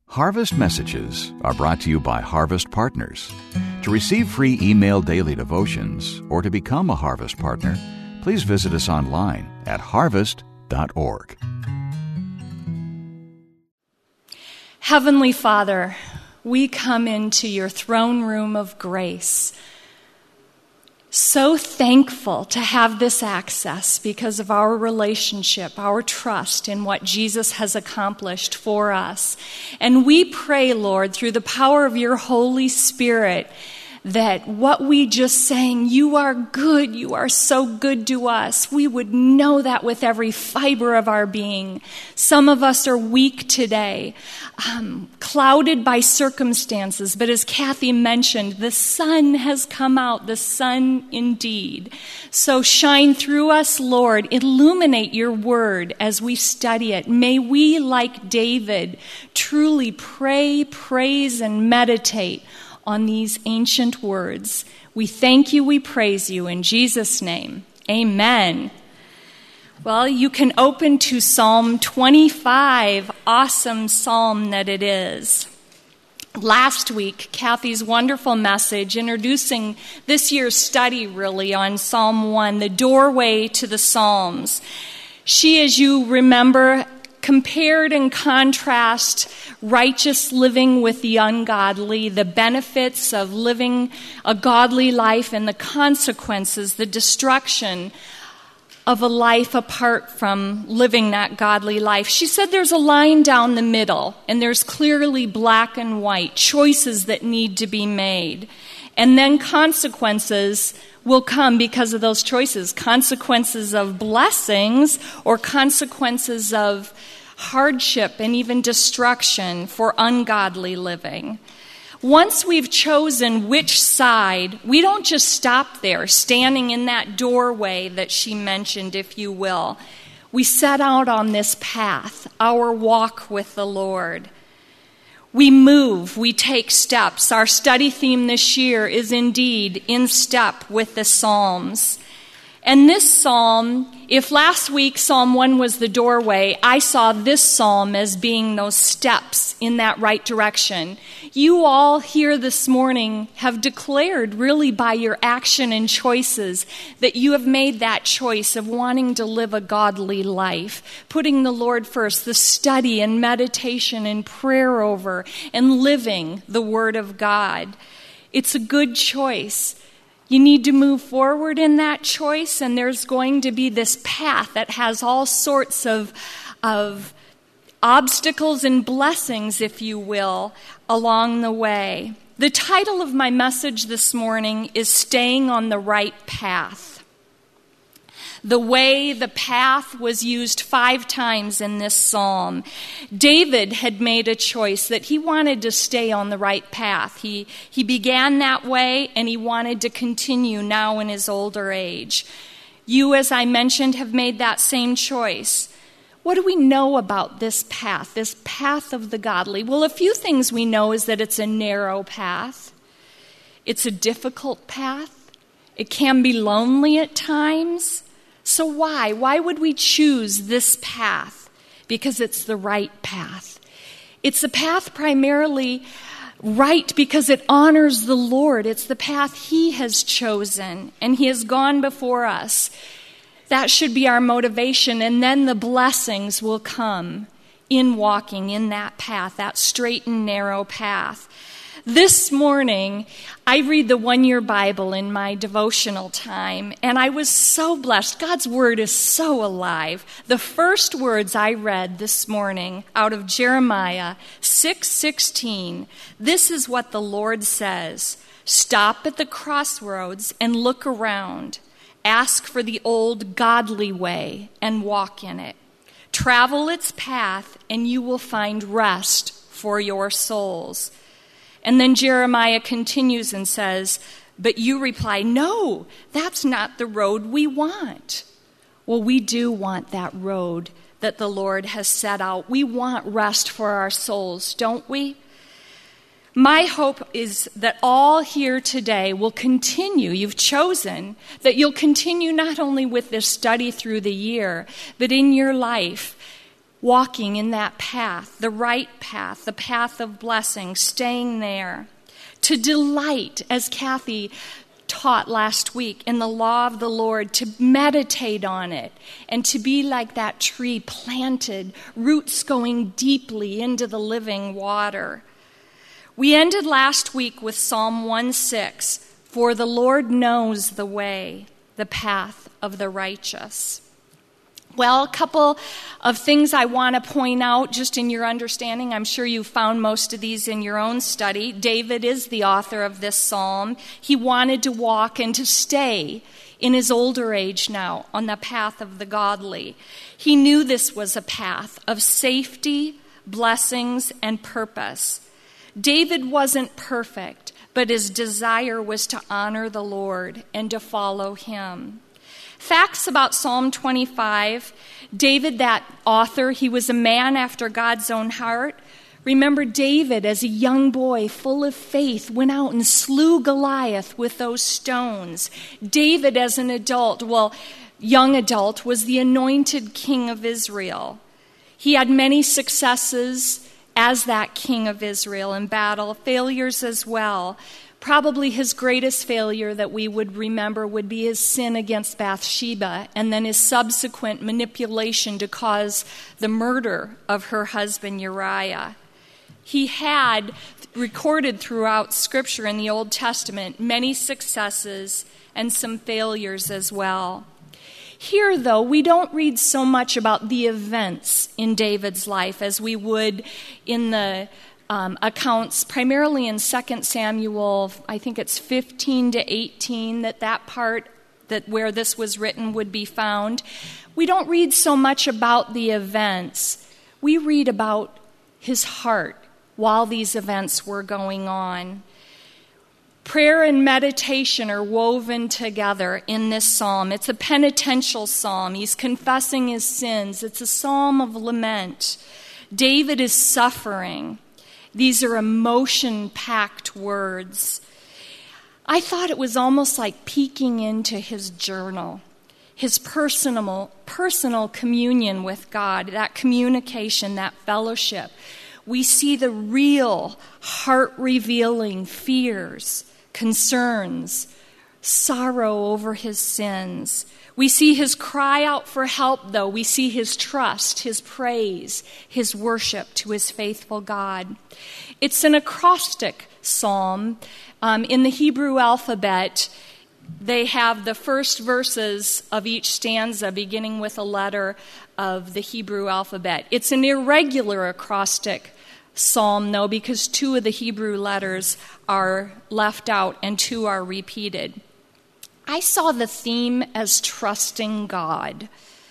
Harvest Messages are brought to you by Harvest Partners. To receive free email daily devotions or to become a Harvest Partner, please visit us online at harvest.org. Heavenly Father, we come into your throne room of grace, so thankful to have this access because of our relationship, our trust in what Jesus has accomplished for us. And we pray, Lord, through the power of your Holy Spirit, that what we just sang, you are good, you are so good to us, we would know that with every fiber of our being. Some of us are weak today, clouded by circumstances, but as Kathy mentioned, the sun has come out, the sun indeed. So shine through us, Lord, illuminate your word as we study it. May we, like David, truly pray, praise, and meditate on these ancient words. We thank you, we praise you, in Jesus' name. Amen. Well, you can open to Psalm 25, awesome psalm that it is. Last week, Kathy's wonderful message introducing this year's study really on Psalm 1, the doorway to the Psalms. She, as you remember, compared and contrast righteous living with the ungodly, the benefits of living a godly life and the consequences, the destruction of a life apart from living that godly life. She said there's a line down the middle, and there's clearly black and white, choices that need to be made. And then consequences will come because of those choices, consequences of blessings or consequences of hardship and even destruction for ungodly living. Once we've chosen which side, we don't just stop there, standing in that doorway that she mentioned, if you will. We set out on this path, our walk with the Lord. We move, we take steps. Our study theme this year is indeed in step with the Psalms. And this psalm, if last week Psalm 1 was the doorway, I saw this psalm as being those steps in that right direction. You all here this morning have declared really by your action and choices that you have made that choice of wanting to live a godly life, putting the Lord first, the study and meditation and prayer over, and living the Word of God. It's a good choice. You need to move forward in that choice, and there's going to be this path that has all sorts of obstacles and blessings, if you will, along the way. The title of my message this morning is Staying on the Right Path. The way, the path was used 5 times in this psalm. David had made a choice that he wanted to stay on the right path. He began that way, and he wanted to continue now in his older age. You, as I mentioned, have made that same choice. What do we know about this path of the godly? Well, a few things we know is that it's a narrow path. It's a difficult path. It can be lonely at times. So why? Why would we choose this path? Because it's the right path. It's a path primarily right because it honors the Lord. It's the path He has chosen, and He has gone before us. That should be our motivation, and then the blessings will come in walking in that path, that straight and narrow path. This morning, I read the one-year Bible in my devotional time, and I was so blessed. God's Word is so alive. The first words I read this morning out of Jeremiah 6:16, this is what the Lord says: stop at the crossroads and look around. Ask for the old godly way and walk in it. Travel its path, and you will find rest for your souls. And then Jeremiah continues and says, but you reply, no, that's not the road we want. Well, we do want that road that the Lord has set out. We want rest for our souls, don't we? My hope is that all here today will continue. You've chosen that you'll continue not only with this study through the year, but in your life, walking in that path, the right path, the path of blessing, staying there. To delight, as Kathy taught last week, in the law of the Lord, to meditate on it, and to be like that tree planted, roots going deeply into the living water. We ended last week with Psalm 1:6, "For the Lord knows the way, the path of the righteous." Well, a couple of things I want to point out just in your understanding. I'm sure you found most of these in your own study. David is the author of this psalm. He wanted to walk and to stay in his older age now on the path of the godly. He knew this was a path of safety, blessings, and purpose. David wasn't perfect, but his desire was to honor the Lord and to follow him. Facts about Psalm 25. David, that author, he was a man after God's own heart. Remember, David, as a young boy, full of faith, went out and slew Goliath with those stones. David, as an adult, young adult, was the anointed king of Israel. He had many successes as that king of Israel in battle, failures as well. Probably his greatest failure that we would remember would be his sin against Bathsheba and then his subsequent manipulation to cause the murder of her husband Uriah. He had recorded throughout Scripture in the Old Testament many successes and some failures as well. Here, though, we don't read so much about the events in David's life as we would in the accounts, primarily in 2 Samuel, I think it's 15 to 18, that part that where this was written would be found. We don't read so much about the events. We read about his heart while these events were going on. Prayer and meditation are woven together in this psalm. It's a penitential psalm. He's confessing his sins. It's a psalm of lament. David is suffering. These are emotion-packed words. I thought it was almost like peeking into his journal, his personal communion with God, that communication, that fellowship. We see the real, heart-revealing fears, concerns, sorrow over his sins. We see his cry out for help, though. We see his trust, his praise, his worship to his faithful God. It's an acrostic psalm. In the Hebrew alphabet, they have the first verses of each stanza beginning with a letter of the Hebrew alphabet. It's an irregular acrostic psalm, though, because 2 of the Hebrew letters are left out and 2 are repeated. I saw the theme as trusting God.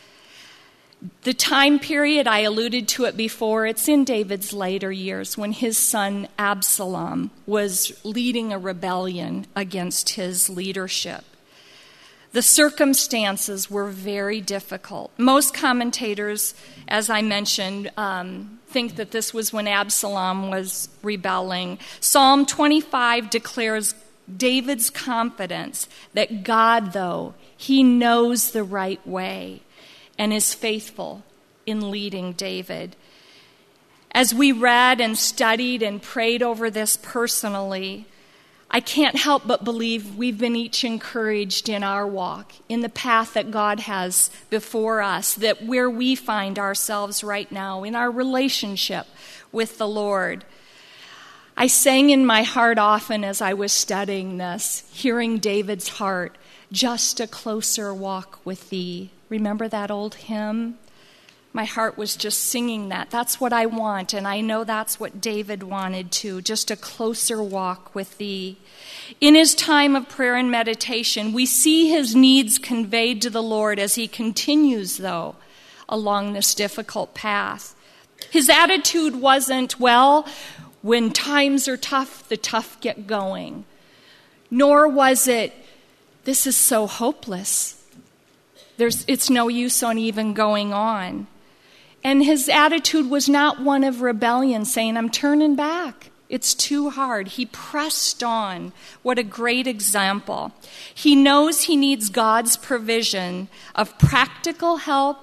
The time period, I alluded to it before, it's in David's later years when his son Absalom was leading a rebellion against his leadership. The circumstances were very difficult. Most commentators, as I mentioned, think that this was when Absalom was rebelling. Psalm 25 declares David's confidence that God, though, he knows the right way and is faithful in leading David. As we read and studied and prayed over this personally, I can't help but believe we've been each encouraged in our walk, in the path that God has before us, that where we find ourselves right now in our relationship with the Lord. I sang in my heart often as I was studying this, hearing David's heart, just a closer walk with thee. Remember that old hymn? My heart was just singing that. That's what I want, and I know that's what David wanted too, just a closer walk with thee. In his time of prayer and meditation, we see his needs conveyed to the Lord as he continues, though, along this difficult path. His attitude wasn't, well, when times are tough, the tough get going. Nor was it, this is so hopeless. It's no use on even going on. And his attitude was not one of rebellion, saying, I'm turning back. It's too hard. He pressed on. What a great example. He knows he needs God's provision of practical help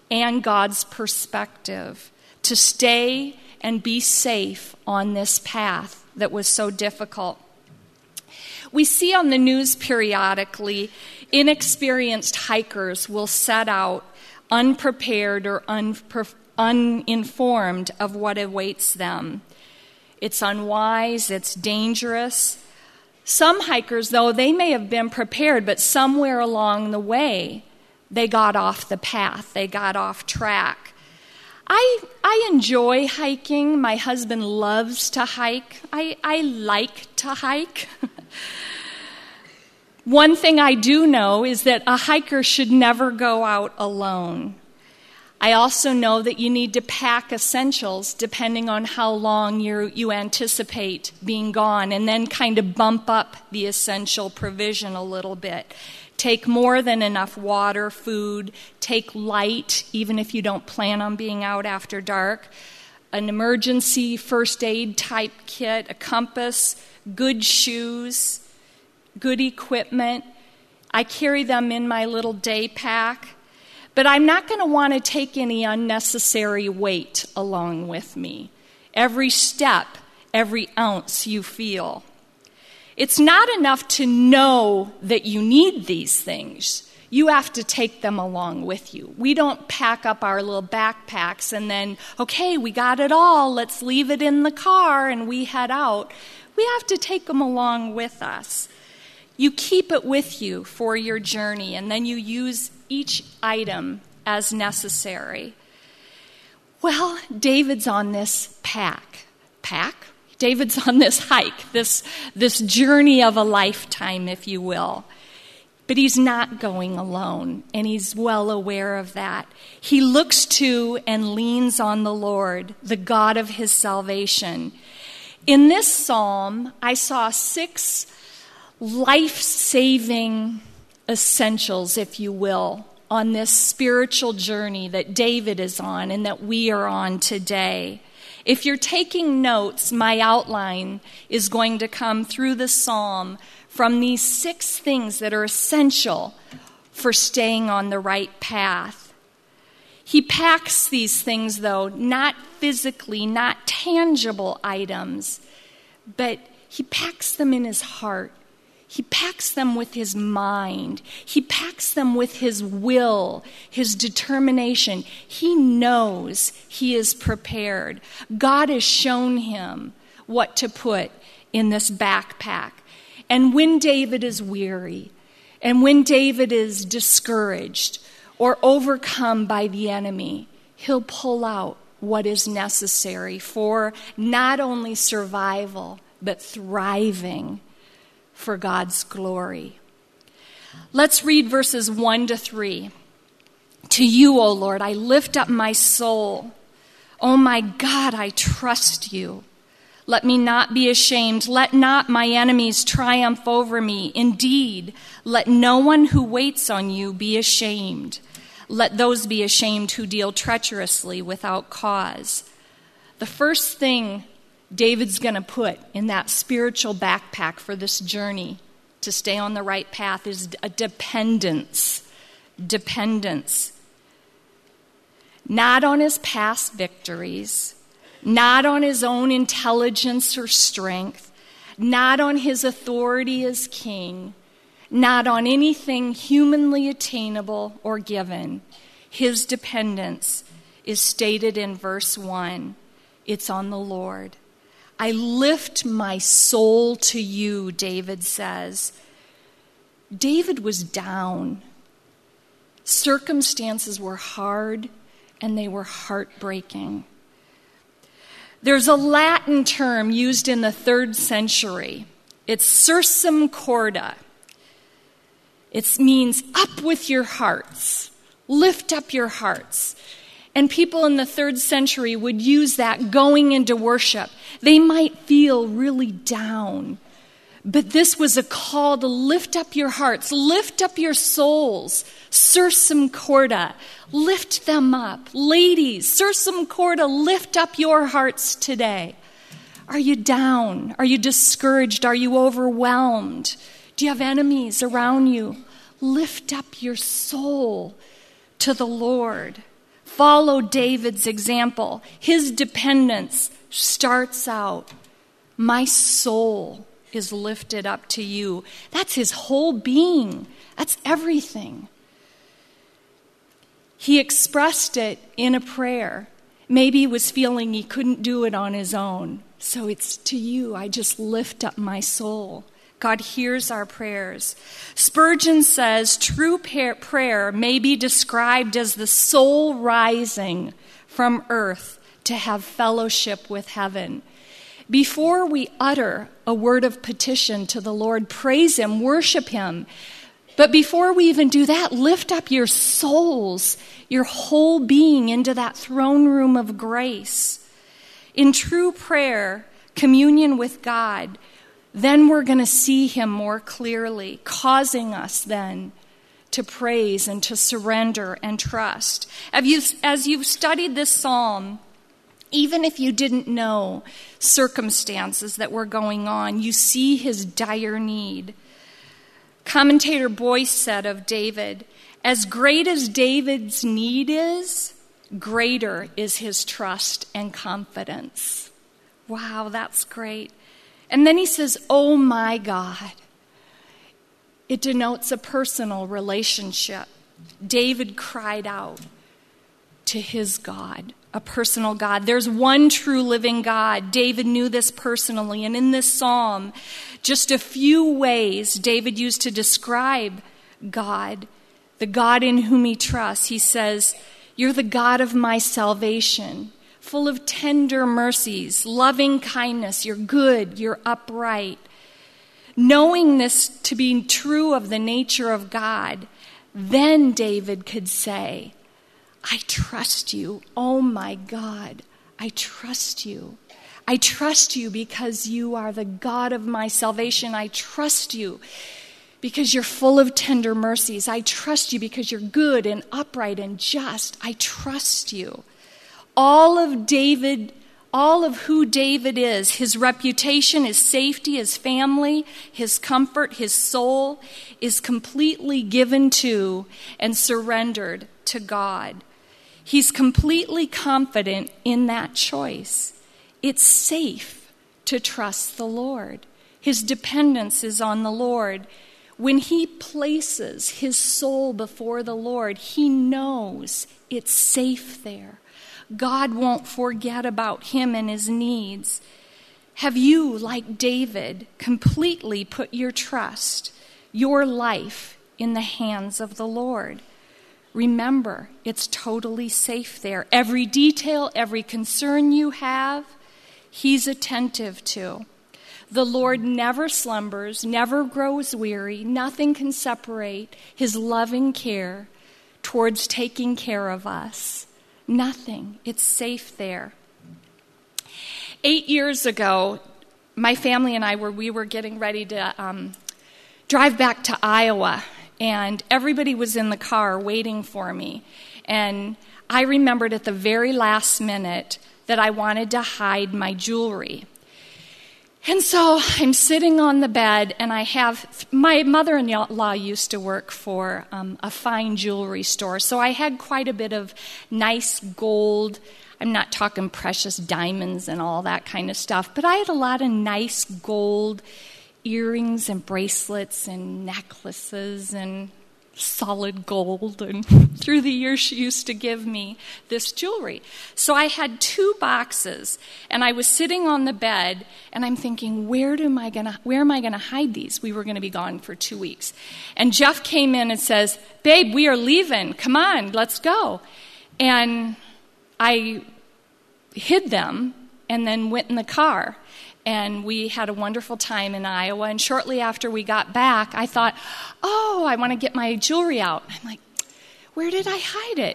and God's perspective to stay and be safe on this path that was so difficult. We see on the news periodically, inexperienced hikers will set out unprepared or uninformed of what awaits them. It's unwise, it's dangerous. Some hikers, though, they may have been prepared, but somewhere along the way, they got off the path, they got off track. I enjoy hiking. My husband loves to hike. I like to hike. One thing I do know is that a hiker should never go out alone. I also know that you need to pack essentials depending on how long you anticipate being gone, and then kind of bump up the essential provision a little bit. Take more than enough water, food, take light, even if you don't plan on being out after dark, an emergency first aid type kit, a compass, good shoes, good equipment. I carry them in my little day pack. But I'm not going to want to take any unnecessary weight along with me. Every step, every ounce you feel. It's not enough to know that you need these things. You have to take them along with you. We don't pack up our little backpacks and then, okay, we got it all, let's leave it in the car and we head out. We have to take them along with us. You keep it with you for your journey, and then you use each item as necessary. Well, David's on this pack. David's on this hike, this journey of a lifetime, if you will. But he's not going alone, and he's well aware of that. He looks to and leans on the Lord, the God of his salvation. In this psalm, I saw 6 life-saving essentials, if you will, on this spiritual journey that David is on and that we are on today. If you're taking notes, my outline is going to come through the psalm from these 6 things that are essential for staying on the right path. He packs these things, though, not physically, not tangible items, but he packs them in his heart. He packs them with his mind. He packs them with his will, his determination. He knows he is prepared. God has shown him what to put in this backpack. And when David is weary, and when David is discouraged or overcome by the enemy, he'll pull out what is necessary for not only survival, but thriving for God's glory. Let's read verses 1-3. To you, O Lord, I lift up my soul. O my God, I trust you. Let me not be ashamed. Let not my enemies triumph over me. Indeed, let no one who waits on you be ashamed. Let those be ashamed who deal treacherously without cause. The first thing David's going to put in that spiritual backpack for this journey to stay on the right path is a dependence. Dependence. Not on his past victories, not on his own intelligence or strength, not on his authority as king, not on anything humanly attainable or given. His dependence is stated in verse 1. It's on the Lord. I lift my soul to you, David says. David was down. Circumstances were hard and they were heartbreaking. There's a Latin term used in the 3rd century. It's sursum corda. It means up with your hearts. Lift up your hearts. And people in the 3rd century would use that going into worship. They might feel really down. But this was a call to lift up your hearts, lift up your souls. Sursum corda, lift them up. Ladies, sursum corda, lift up your hearts today. Are you down? Are you discouraged? Are you overwhelmed? Do you have enemies around you? Lift up your soul to the Lord. Follow David's example. His dependence starts out, my soul is lifted up to you. That's his whole being. That's everything. He expressed it in a prayer. Maybe he was feeling he couldn't do it on his own. So it's to you, I just lift up my soul. God hears our prayers. Spurgeon says true prayer may be described as the soul rising from earth to have fellowship with heaven. Before we utter a word of petition to the Lord, praise him, worship him. But before we even do that, lift up your souls, your whole being into that throne room of grace. In true prayer, communion with God, then we're going to see him more clearly, causing us then to praise and to surrender and trust. As you've studied this psalm, even if you didn't know circumstances that were going on, you see his dire need. Commentator Boyce said of David, as great as David's need is, greater is his trust and confidence. Wow, that's great. And then he says, oh my God. It denotes a personal relationship. David cried out to his God, a personal God. There's one true living God. David knew this personally. And in this psalm, just a few ways David used to describe God, the God in whom he trusts. He says, you're the God of my salvation, full of tender mercies, loving kindness. You're good, you're upright. Knowing this to be true of the nature of God, then David could say, I trust you. Oh my God, I trust you. I trust you because you are the God of my salvation. I trust you because you're full of tender mercies. I trust you because you're good and upright and just. I trust you. All of who David is, his reputation, his safety, his family, his comfort, his soul, is completely given to and surrendered to God. He's completely confident in that choice. It's safe to trust the Lord. His dependence is on the Lord. When he places his soul before the Lord, he knows it's safe there. God won't forget about him and his needs. Have you, like David, completely put your trust, your life, in the hands of the Lord? Remember, it's totally safe there. Every detail, every concern you have, he's attentive to. The Lord never slumbers, never grows weary. Nothing can separate his loving care towards taking care of us. Nothing. It's safe there. 8 years ago, my family and I were getting ready to drive back to Iowa, and everybody was in the car waiting for me. And I remembered at the very last minute that I wanted to hide my jewelry. And so I'm sitting on the bed, and my mother-in-law used to work for a fine jewelry store, so I had quite a bit of nice gold. I'm not talking precious diamonds and all that kind of stuff, but I had a lot of nice gold earrings and bracelets and necklaces and solid gold, and through the years she used to give me this jewelry. So I had 2 boxes, and I was sitting on the bed, and I'm thinking, where am I gonna hide these? We were gonna be gone for 2 weeks. And Jeff came in and says, babe, we are leaving. Come on, let's go. And I hid them and then went in the car. And we had a wonderful time in Iowa. And shortly after we got back, I thought, oh, I want to get my jewelry out. I'm like, where did I hide it?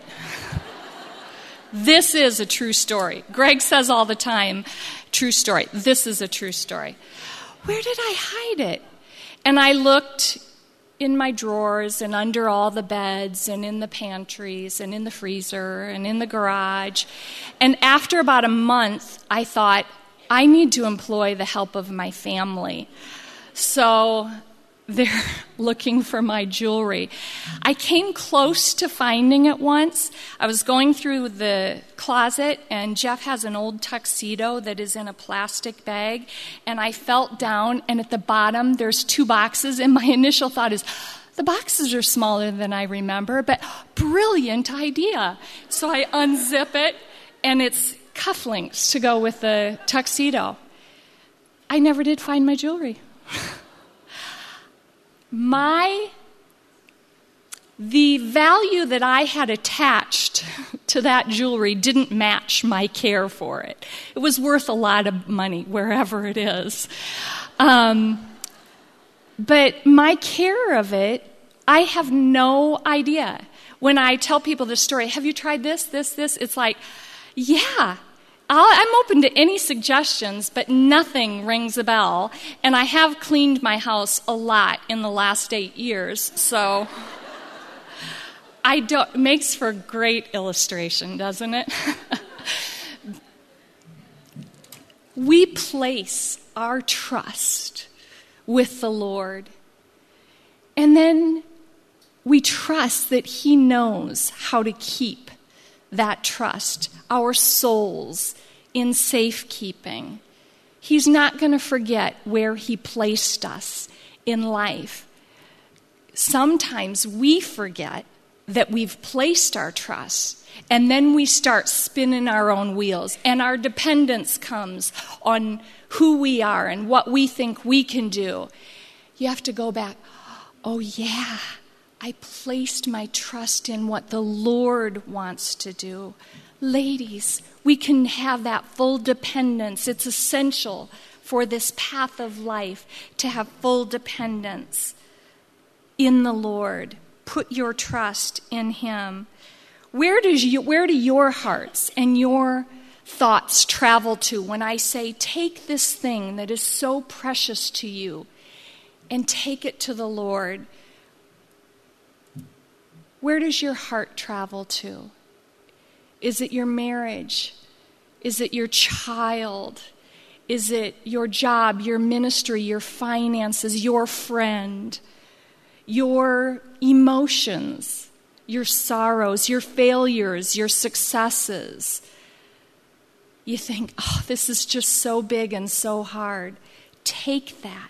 This is a true story. Greg says all the time, true story. This is a true story. Where did I hide it? And I looked in my drawers and under all the beds and in the pantries and in the freezer and in the garage. And after about a month, I thought, I need to employ the help of my family. So they're looking for my jewelry. I came close to finding it once. I was going through the closet, and Jeff has an old tuxedo that is in a plastic bag, and I felt down, and at the bottom there's 2 boxes, and my initial thought is, the boxes are smaller than I remember, but brilliant idea. So I unzip it, and it's cufflinks to go with the tuxedo. I never did find my jewelry. The value that I had attached to that jewelry didn't match my care for it. It was worth a lot of money, wherever it is. But my care of it, I have no idea. When I tell people this story, have you tried this? It's like, yeah, I'm open to any suggestions, but nothing rings a bell. And I have cleaned my house a lot in the last 8 years, so it makes for great illustration, doesn't it? We place our trust with the Lord, and then we trust that He knows how to keep that trust, our souls, in safekeeping. He's not going to forget where He placed us in life. Sometimes we forget that we've placed our trust, and then we start spinning our own wheels, and our dependence comes on who we are and what we think we can do. You have to go back, oh yeah, I placed my trust in what the Lord wants to do. Ladies, we can have that full dependence. It's essential for this path of life to have full dependence in the Lord. Put your trust in Him. Where do your hearts and your thoughts travel to when I say, take this thing that is so precious to you and take it to the Lord? Where does your heart travel to? Is it your marriage? Is it your child? Is it your job, your ministry, your finances, your friend, your emotions, your sorrows, your failures, your successes? You think, oh, this is just so big and so hard. Take that.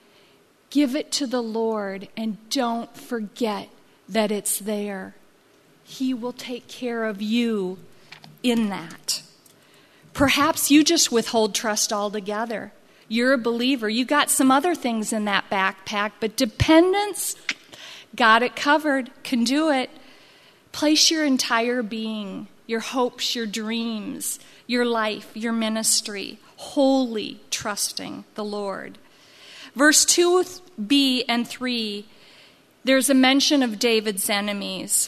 Give it to the Lord, and don't forget that it's there. He will take care of you in that. Perhaps you just withhold trust altogether. You're a believer. You got some other things in that backpack, but dependence, got it covered, can do it. Place your entire being, your hopes, your dreams, your life, your ministry, wholly trusting the Lord. Verse 2b and 3, there's a mention of David's enemies.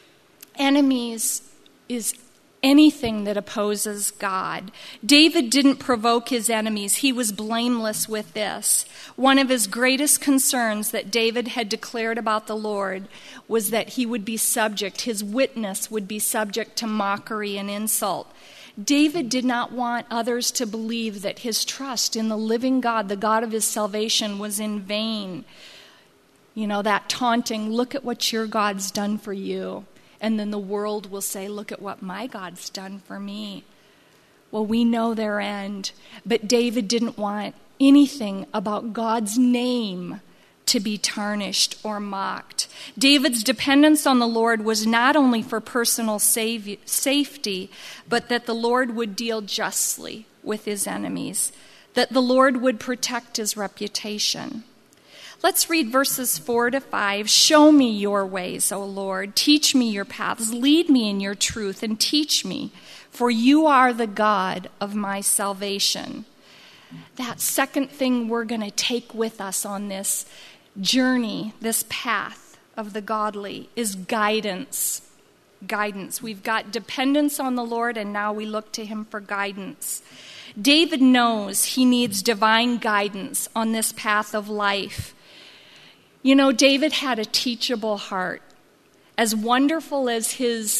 Enemies is anything that opposes God. David didn't provoke his enemies. He was blameless with this. One of his greatest concerns that David had declared about the Lord was that he would be subject, his witness would be subject to mockery and insult. David did not want others to believe that his trust in the living God, the God of his salvation, was in vain. You know, that taunting, look at what your God's done for you. And then the world will say, look at what my God's done for me. Well, we know their end. But David didn't want anything about God's name to be tarnished or mocked. David's dependence on the Lord was not only for personal safety, but that the Lord would deal justly with his enemies, that the Lord would protect his reputation. Let's read verses 4 to 5. Show me your ways, O Lord. Teach me your paths. Lead me in your truth and teach me, for you are the God of my salvation. That second thing we're going to take with us on this journey, this path of the godly, is guidance. Guidance. We've got dependence on the Lord, and now we look to him for guidance. David knows he needs divine guidance on this path of life. You know, David had a teachable heart. As wonderful as his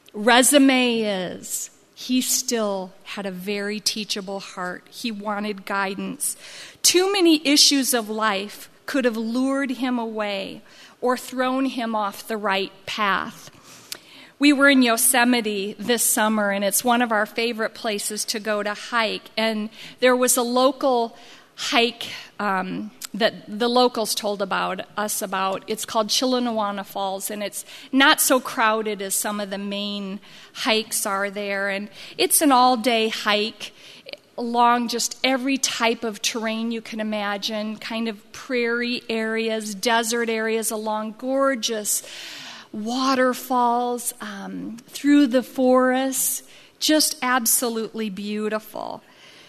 resume is, he still had a very teachable heart. He wanted guidance. Too many issues of life could have lured him away or thrown him off the right path. We were in Yosemite this summer, and it's one of our favorite places to go to hike. And there was a local hike that the locals told us about. It's called Chilanawana Falls, and it's not so crowded as some of the main hikes are there. And it's an all-day hike along just every type of terrain you can imagine, kind of prairie areas, desert areas, along gorgeous waterfalls, through the forests, just absolutely beautiful.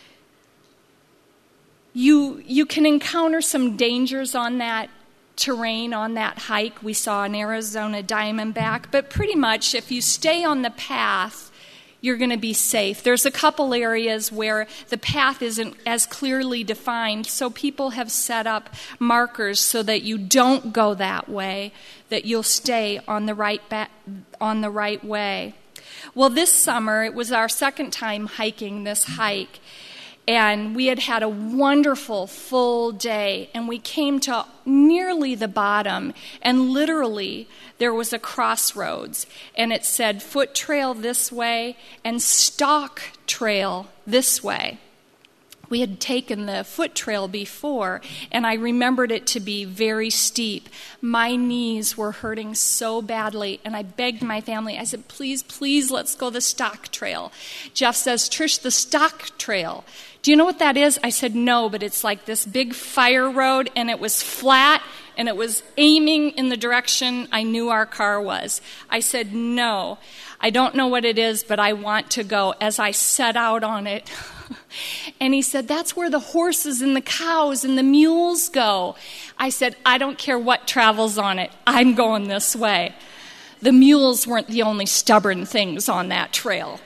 You can encounter some dangers on that terrain, on that hike. We saw an Arizona diamondback, but pretty much if you stay on the path, you're going to be safe. There's a couple areas where the path isn't as clearly defined, so people have set up markers so that you don't go that way, that you'll stay on the right way. Well, this summer, it was our second time hiking this hike, and we had a wonderful full day, and we came to nearly the bottom, and literally there was a crossroads, and it said foot trail this way and stock trail this way. We had taken the foot trail before, and I remembered it to be very steep. My knees were hurting so badly, and I begged my family. I said, please, please, let's go the stock trail. Jeff says, Trish, the stock trail. Do you know what that is? I said, no, but it's like this big fire road, and it was flat, and it was aiming in the direction I knew our car was. I said, no, I don't know what it is, but I want to go, as I set out on it. And he said, that's where the horses and the cows and the mules go. I said, I don't care what travels on it. I'm going this way. The mules weren't the only stubborn things on that trail.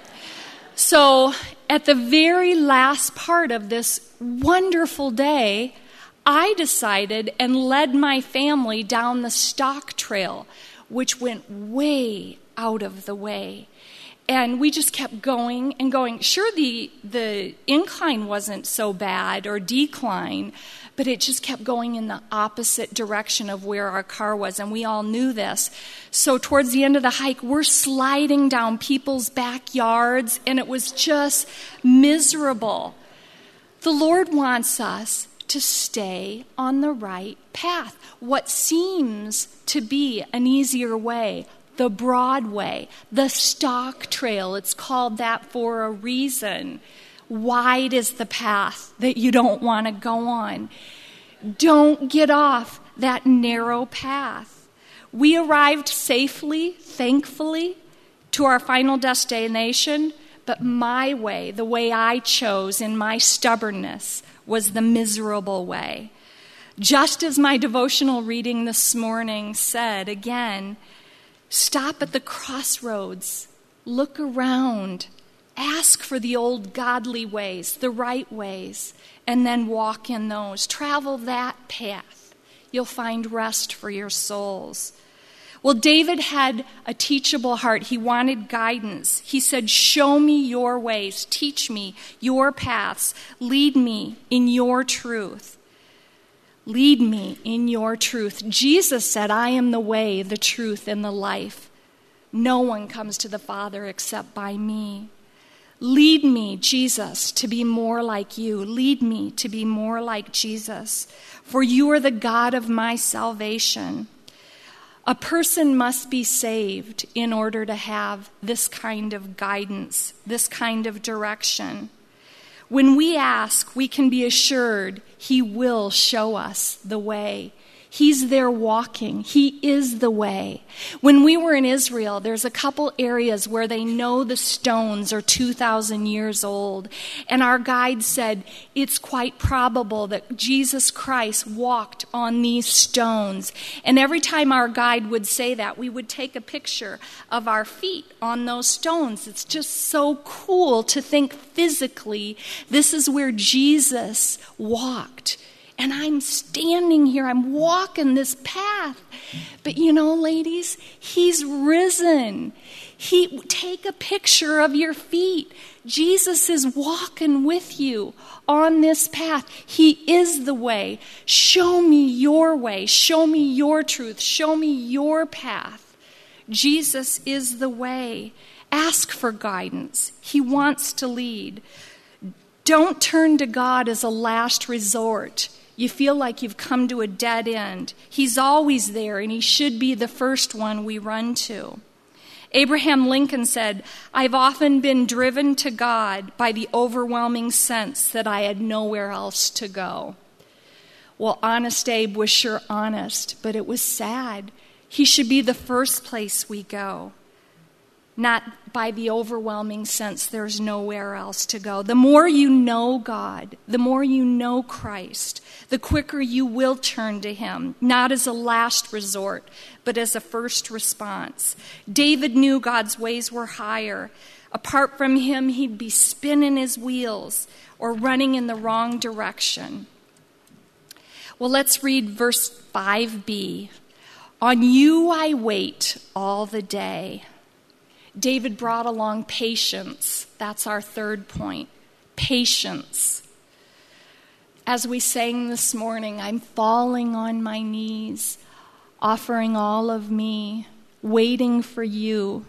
So at the very last part of this wonderful day, I decided and led my family down the stock trail, which went way out of the way. And we just kept going and going. Sure, the incline wasn't so bad, or decline, but it just kept going in the opposite direction of where our car was, and we all knew this. So towards the end of the hike, we're sliding down people's backyards, and it was just miserable. The Lord wants us to stay on the right path. What seems to be an easier way, the broad way, the stock trail, it's called that for a reason. Wide is the path that you don't want to go on. Don't get off that narrow path. We arrived safely, thankfully, to our final destination, but my way, the way I chose in my stubbornness, was the miserable way. Just as my devotional reading this morning said, again, stop at the crossroads, look around, ask for the old godly ways, the right ways, and then walk in those. Travel that path. You'll find rest for your souls. Well, David had a teachable heart. He wanted guidance. He said, show me your ways, teach me your paths, lead me in your truth. Lead me in your truth. Jesus said, I am the way, the truth, and the life. No one comes to the Father except by me. Lead me, Jesus, to be more like you. Lead me to be more like Jesus. For you are the God of my salvation. A person must be saved in order to have this kind of guidance, this kind of direction. When we ask, we can be assured He will show us the way. He's there walking. He is the way. When we were in Israel, there's a couple areas where they know the stones are 2,000 years old. And our guide said, it's quite probable that Jesus Christ walked on these stones. And every time our guide would say that, we would take a picture of our feet on those stones. It's just so cool to think physically, this is where Jesus walked. And I'm standing here, I'm walking this path. But you know, ladies, he's risen. Take a picture of your feet. Jesus is walking with you on this path. He is the way. Show me your way. Show me your truth. Show me your path. Jesus is the way. Ask for guidance. He wants to lead. Don't turn to God as a last resort. You feel like you've come to a dead end. He's always there, and he should be the first one we run to. Abraham Lincoln said, "I've often been driven to God by the overwhelming sense that I had nowhere else to go." Well, Honest Abe was sure honest, but it was sad. He should be the first place we go, not by the overwhelming sense there's nowhere else to go. The more you know God, the more you know Christ, the quicker you will turn to him, not as a last resort, but as a first response. David knew God's ways were higher. Apart from him, he'd be spinning his wheels or running in the wrong direction. Well, let's read verse 5b. "On you I wait all the day." David brought along patience. That's our third point. Patience. As we sang this morning, I'm falling on my knees, offering all of me, waiting for you.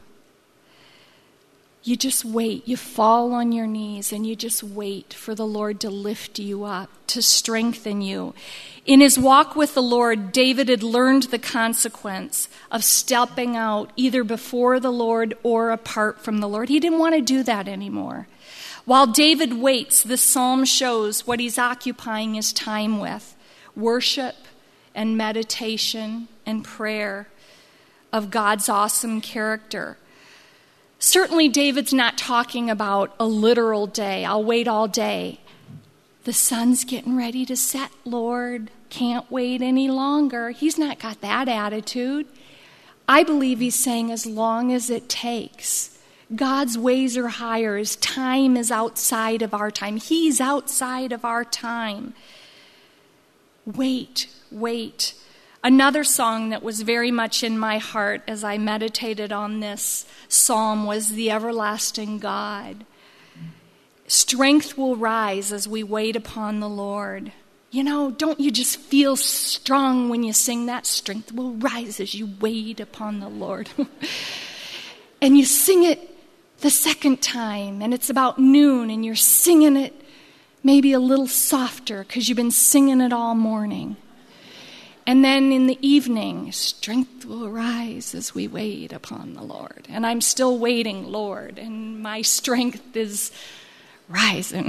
You just wait. You fall on your knees and you just wait for the Lord to lift you up, to strengthen you. In his walk with the Lord, David had learned the consequence of stepping out either before the Lord or apart from the Lord. He didn't want to do that anymore. While David waits, this psalm shows what he's occupying his time with: worship and meditation and prayer of God's awesome character. Certainly, David's not talking about a literal day. I'll wait all day. The sun's getting ready to set, Lord. Can't wait any longer. He's not got that attitude. I believe he's saying as long as it takes. God's ways are higher. His time is outside of our time. He's outside of our time. Wait, wait. Another song that was very much in my heart as I meditated on this psalm was "The Everlasting God." Strength will rise as we wait upon the Lord. You know, don't you just feel strong when you sing that? Strength will rise as you wait upon the Lord. And you sing it the second time, and it's about noon, and you're singing it maybe a little softer because you've been singing it all morning. And then in the evening, strength will rise as we wait upon the Lord. And I'm still waiting, Lord, and my strength is rising.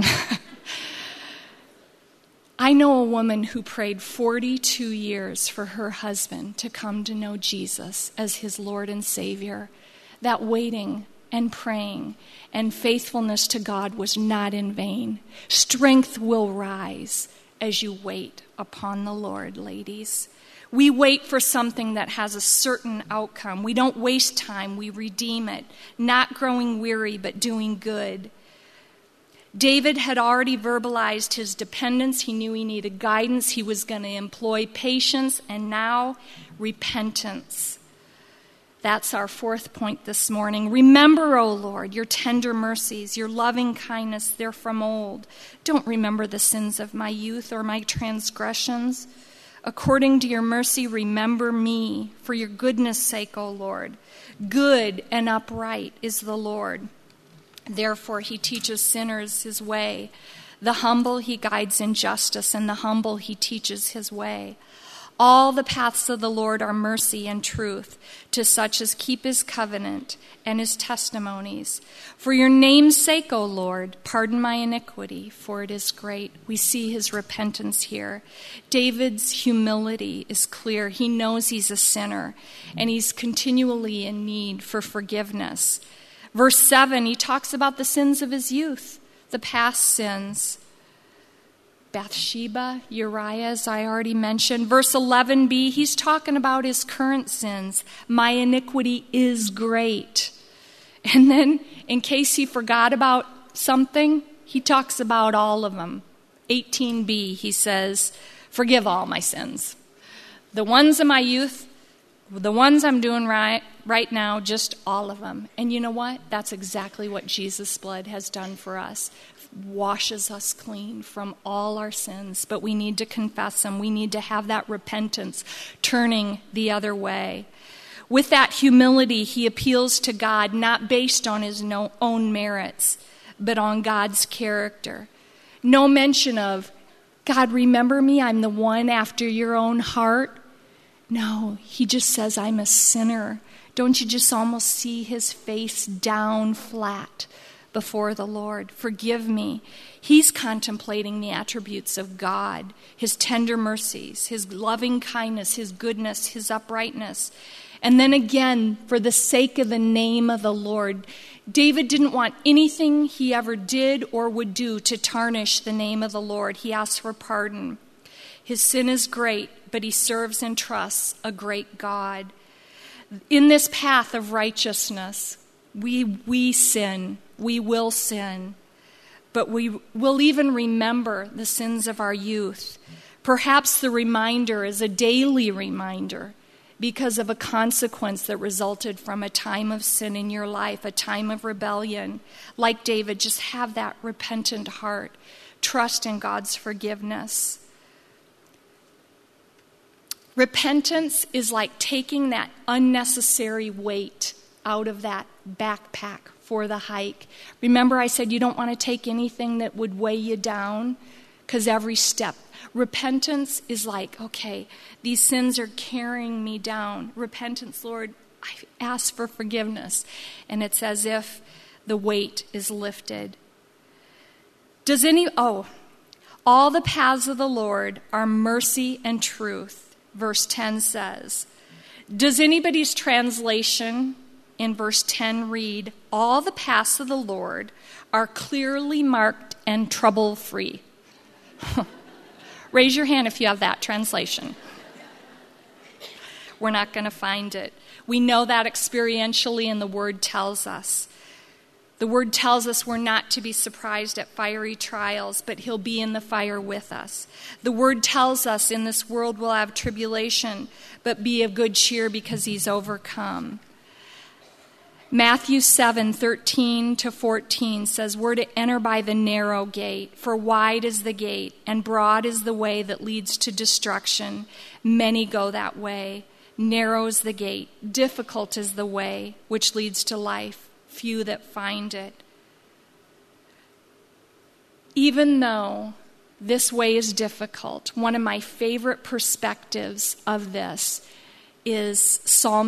I know a woman who prayed 42 years for her husband to come to know Jesus as his Lord and Savior. That waiting and praying and faithfulness to God was not in vain. Strength will rise as you wait upon the Lord, ladies. We wait for something that has a certain outcome. We don't waste time, we redeem it, not growing weary, but doing good. David had already verbalized his dependence. He knew he needed guidance. He was going to employ patience, and now repentance. That's our fourth point this morning. Remember, O Lord, your tender mercies, your loving kindness, they're from old. Don't remember the sins of my youth or my transgressions. According to your mercy, remember me, for your goodness' sake, O Lord. Good and upright is the Lord. Therefore, he teaches sinners his way. The humble he guides in justice, and the humble he teaches his way. All the paths of the Lord are mercy and truth to such as keep his covenant and his testimonies. For your name's sake, O Lord, pardon my iniquity, for it is great. We see his repentance here. David's humility is clear. He knows he's a sinner, and he's continually in need for forgiveness. Verse 7, he talks about the sins of his youth, the past sins. Bathsheba, Uriah, as I already mentioned. Verse 11b, he's talking about his current sins. My iniquity is great. And then, in case he forgot about something, he talks about all of them. 18b, he says, Forgive all my sins. The ones in my youth, the ones I'm doing right now, just all of them. And you know what? That's exactly what Jesus' blood has done for us. Washes us clean from all our sins. But we need to confess them. We need to have that repentance, turning the other way. With that humility, he appeals to God, not based on his own merits, but on God's character. No mention of, God, remember me, I'm the one after your own heart. No, he just says, I'm a sinner. Don't you just almost see his face down flat before the Lord? Forgive me. He's contemplating the attributes of God, his tender mercies, his loving kindness, his goodness, his uprightness. And then again, for the sake of the name of the Lord, David didn't want anything he ever did or would do to tarnish the name of the Lord. He asked for pardon. His sin is great, but he serves and trusts a great God. In this path of righteousness, we sin. We will sin. But we will even remember the sins of our youth. Perhaps the reminder is a daily reminder because of a consequence that resulted from a time of sin in your life, a time of rebellion. Like David, just have that repentant heart. Trust in God's forgiveness. Repentance is like taking that unnecessary weight out of that backpack for the hike. Remember I said you don't want to take anything that would weigh you down, because every step. Repentance is like, okay, these sins are carrying me down. Repentance, Lord, I ask for forgiveness. And it's as if the weight is lifted. All the paths of the Lord are mercy and truth, verse 10 says. Does anybody's translation in verse 10 read, all the paths of the Lord are clearly marked and trouble-free? Raise your hand if you have that translation. We're not going to find it. We know that experientially, and the Word tells us. The Word tells us we're not to be surprised at fiery trials, but He'll be in the fire with us. The Word tells us in this world we'll have tribulation, but be of good cheer because He's overcome. Matthew 7:13-14 says we're to enter by the narrow gate, for wide is the gate and broad is the way that leads to destruction. Many go that way. Narrow is the gate, difficult is the way which leads to life. Few that find it. Even though this way is difficult, one of my favorite perspectives of this is Psalm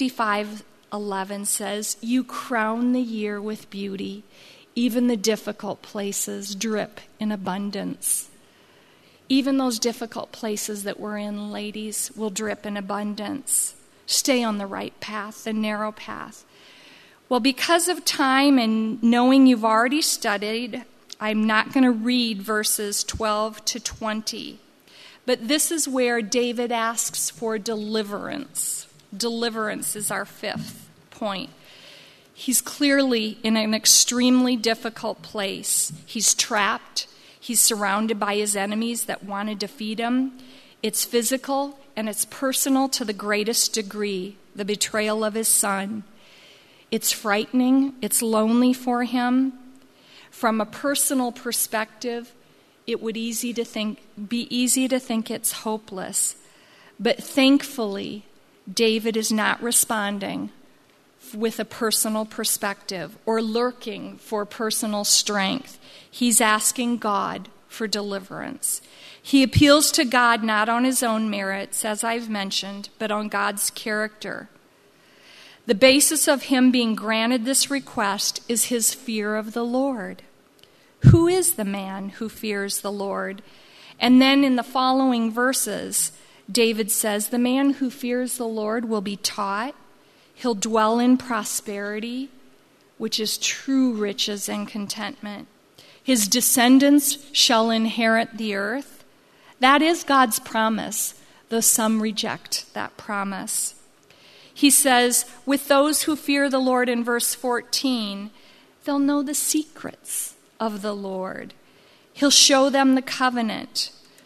65:11 says, you crown the year with beauty. Even the difficult places drip in abundance. Even those difficult places that we're in, ladies, will drip in abundance. Stay on the right path, the narrow path. Well, because of time and knowing you've already studied, I'm not going to read verses 12-20. But this is where David asks for deliverance. Deliverance is our fifth point. He's clearly in an extremely difficult place. He's trapped. He's surrounded by his enemies that want to defeat him. It's physical and it's personal to the greatest degree, the betrayal of his son. It's frightening. It's lonely for him. From a personal perspective, it would be easy to think it's hopeless. But thankfully, David is not responding with a personal perspective or lurking for personal strength. He's asking God for deliverance. He appeals to God not on his own merits, as I've mentioned, but on God's character. The basis of him being granted this request is his fear of the Lord. Who is the man who fears the Lord? And then in the following verses, David says, the man who fears the Lord will be taught. He'll dwell in prosperity, which is true riches and contentment. His descendants shall inherit the earth. That is God's promise, though some reject that promise. He says, with those who fear the Lord in verse 14, they'll know the secrets of the Lord. He'll show them the covenant.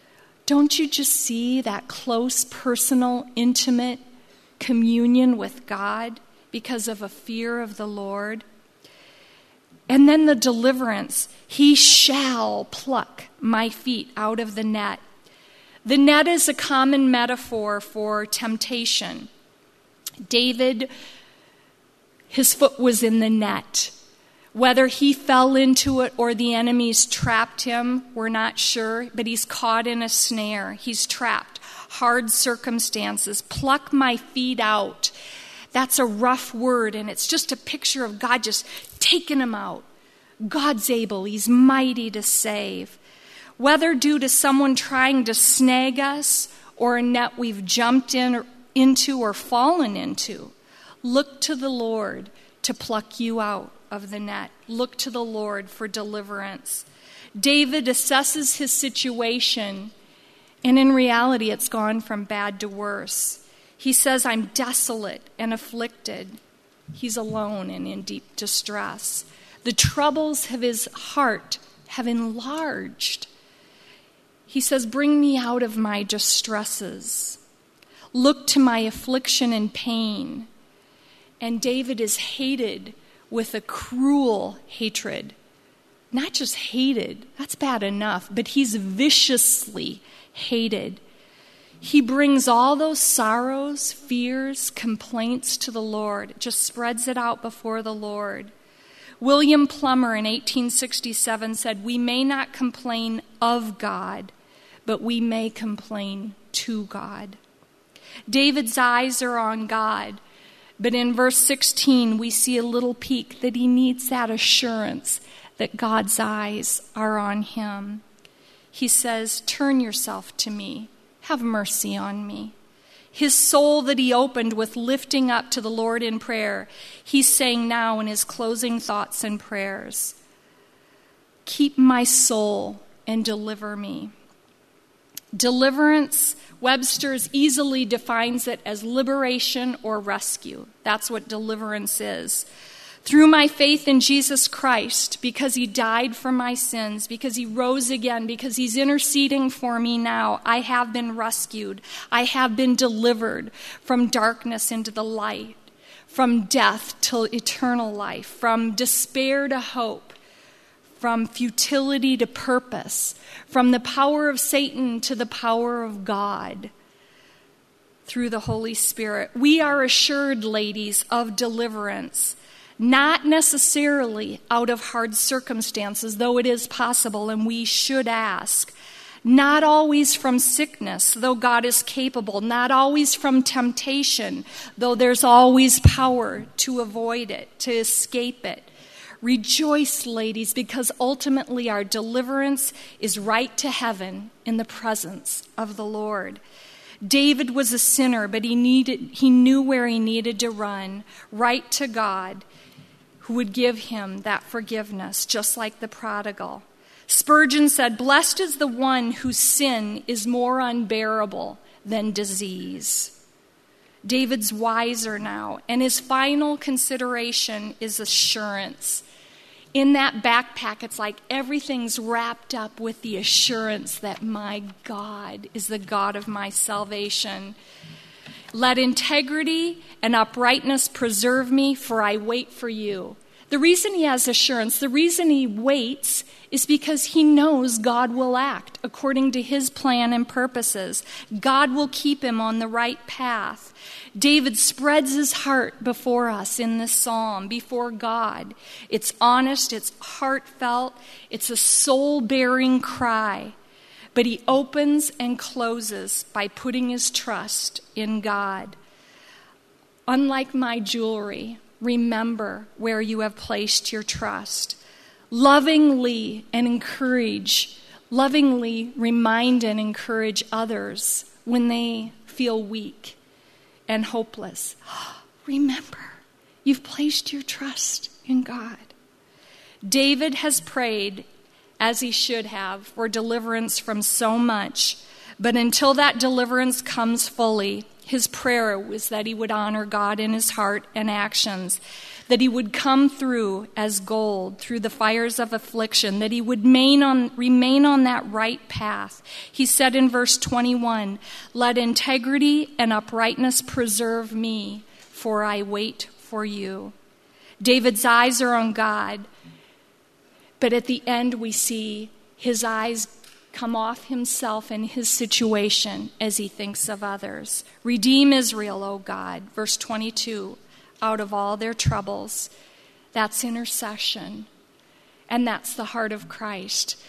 Don't you just see that close, personal, intimate communion with God because of a fear of the Lord? And then the deliverance. He shall pluck my feet out of the net. The net is a common metaphor for temptation. David, his foot was in the net. Whether he fell into it or the enemies trapped him, we're not sure, but he's caught in a snare. He's trapped. Hard circumstances. Pluck my feet out. That's a rough word, and it's just a picture of God just taking him out. God's able. He's mighty to save. Whether due to someone trying to snag us or a net we've jumped into or fallen into, look to the Lord to pluck you out of the net. Look to the Lord for deliverance. David assesses his situation, and in reality, it's gone from bad to worse. He says, I'm desolate and afflicted. He's alone and in deep distress. The troubles of his heart have enlarged. He says, bring me out of my distresses. Look to my affliction and pain. And David is hated with a cruel hatred. Not just hated, that's bad enough, but he's viciously hated. He brings all those sorrows, fears, complaints to the Lord, just spreads it out before the Lord. William Plummer in 1867 said, we may not complain of God, but we may complain to God. David's eyes are on God. But in verse 16, we see a little peek that he needs that assurance that God's eyes are on him. He says, turn yourself to me. Have mercy on me. His soul that he opened with lifting up to the Lord in prayer, he's saying now in his closing thoughts and prayers, keep my soul and deliver me. Deliverance, Webster's easily defines it as liberation or rescue. That's what deliverance is. Through my faith in Jesus Christ, because he died for my sins, because he rose again, because he's interceding for me now, I have been rescued. I have been delivered from darkness into the light, from death to eternal life, from despair to hope, from futility to purpose, from the power of Satan to the power of God through the Holy Spirit. We are assured, ladies, of deliverance, not necessarily out of hard circumstances, though it is possible and we should ask. Not always from sickness, though God is capable. Not always from temptation, though there's always power to avoid it, to escape it. Rejoice, ladies, because ultimately our deliverance is right to heaven in the presence of the Lord. David was a sinner, but he knew where he needed to run, right to God, who would give him that forgiveness, just like the prodigal. Spurgeon said, blessed is the one whose sin is more unbearable than disease. David's wiser now, and his final consideration is assurance. In that backpack, it's like everything's wrapped up with the assurance that my God is the God of my salvation. Let integrity and uprightness preserve me, for I wait for you. The reason he has assurance, the reason he waits, is because he knows God will act according to his plan and purposes. God will keep him on the right path. David spreads his heart before us in this psalm, before God. It's honest, it's heartfelt, it's a soul-bearing cry. But he opens and closes by putting his trust in God. Unlike my jewelry, remember where you have placed your trust. Lovingly remind and encourage others when they feel weak and hopeless. Remember, you've placed your trust in God. David has prayed, as he should have, for deliverance from so much, but until that deliverance comes fully, his prayer was that he would honor God in his heart and actions. that he would come through as gold through the fires of affliction, that he would remain on that right path. He said in verse 21, "Let integrity and uprightness preserve me, for I wait for you." David's eyes are on God, but at the end we see his eyes come off himself and his situation as he thinks of others. Redeem Israel, O God. Verse 22, out of all their troubles. That's intercession. And that's the heart of Christ.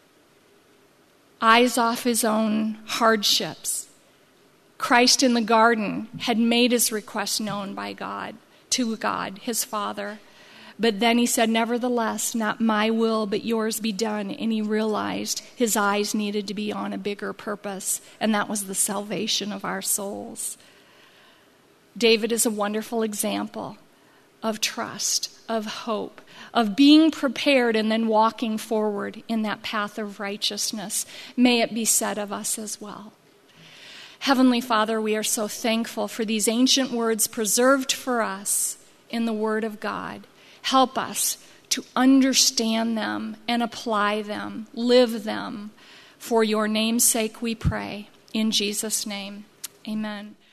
Eyes off his own hardships. Christ in the garden had made his request known by God, to God, his Father. But then he said, "Nevertheless, not my will, but yours be done." And he realized his eyes needed to be on a bigger purpose, and that was the salvation of our souls. David is a wonderful example of trust, of hope, of being prepared and then walking forward in that path of righteousness. May it be said of us as well. Heavenly Father, we are so thankful for these ancient words preserved for us in the Word of God. Help us to understand them and apply them, live them. For your name's sake we pray. In Jesus' name, amen.